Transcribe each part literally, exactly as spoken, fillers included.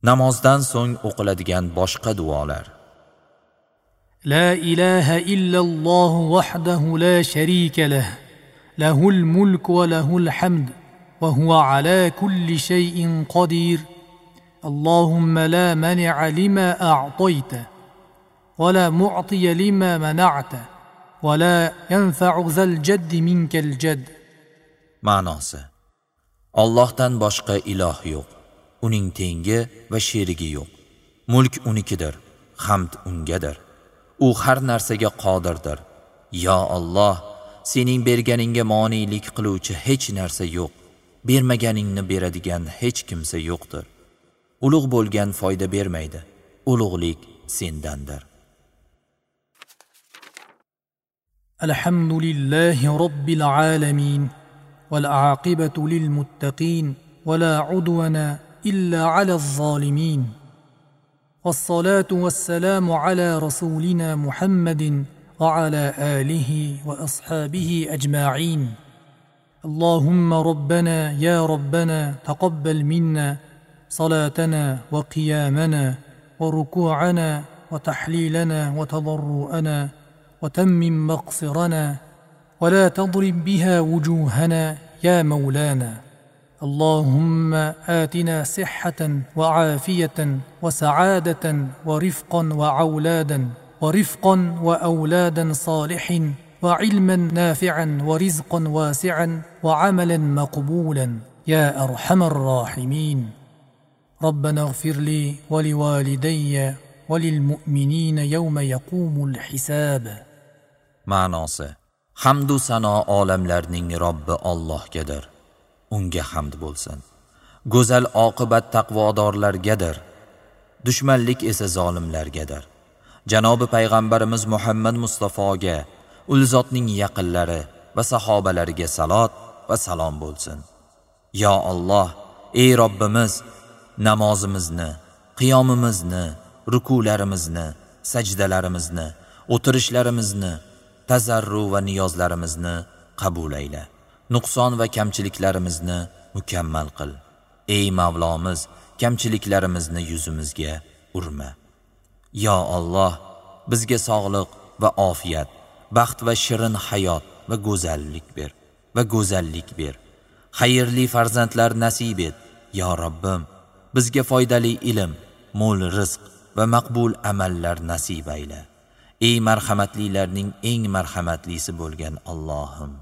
Namozdan so'ng o'qiladigan boshqa duolar. La ilaha illalloh wahdahu la sharika lah, lahul mulk va lahul hamd, va huwa ala kulli shay'in qadir. Allahumma la mani'a lima a'tayta, va la mu'tiya lima mana'ta, va la yanfa'u zal jaddi minkal jadd. Ma'nosi: Allohdan boshqa iloh yo'q, uning tengi va sherigi yo'q. Mulk unikidir, hamd ungadir. U har narsaga qodirdir. Ya Alloh, sening berganingga moniylik qiluvchi hech narsa yo'q. Bermaganingni beradigan hech kimsa yo'qdir. Ulug' bo'lgan foyda bermaydi. Ulug'lik sendandir. Alhamdulillahi robbil alamin, wal aqibatu lil muttaqin, wa la udwana illa ala az-zalimin. والصلاة والسلام على رسولنا محمد وعلى آله وأصحابه أجمعين. اللهم ربنا يا ربنا تقبل منا صلاتنا وقيامنا وركوعنا وتحليلنا وتضرؤنا وتمم مقصرنا، ولا تضرب بها وجوهنا يا مولانا. اللهم آتنا صحة وعافية وسعادة ورفقا وعولادا ورفقا وأولادا صالح وعلما نافعا ورزقا واسعا وعملا مقبولا يا أرحم الراحمين. ربنا اغفر لي ولوالدي وللمؤمنين يوم يقوم الحساب. Ma'nosi: Hamdu sano olamlarning Robbi Allohgadir. Unga hamd bo'lsin. Go'zal oqibat taqvodorlargadir. Dushmanlik esa zolimlargadir. Janobi payg'ambarimiz Muhammad Mustafoga, ul zotning yaqinlari va sahobalariga salot va salom bo'lsin. Ya Alloh, ey Robbimiz, namozimizni, qiyomimizni, rukularimizni, sajdalarimizni, o'tirishlarimizni, tazarru va niyozlarimizni qabul ayla. Nuqson va kamchiliklarimizni mukammal qil. Ey Mavlomiz, kamchiliklarimizni yuzimizga urma. Ya Alloh, bizga sog'lik va ofiyat, baxt va shirin hayot va go'zallik ber va go'zallik ber. Xayrli farzandlar nasib et. Ya Robbim, bizga foydali ilm, mo'l rizq va maqbul amallar nasib ayla. Ey marhamatlilarning eng marhamatlisi bo'lgan Allohim.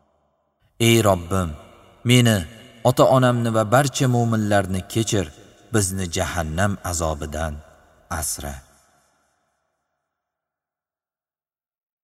Ey Robbim, meni, ota-onamni va barcha mu'minlarni kechir, bizni jahannam azobidan asra.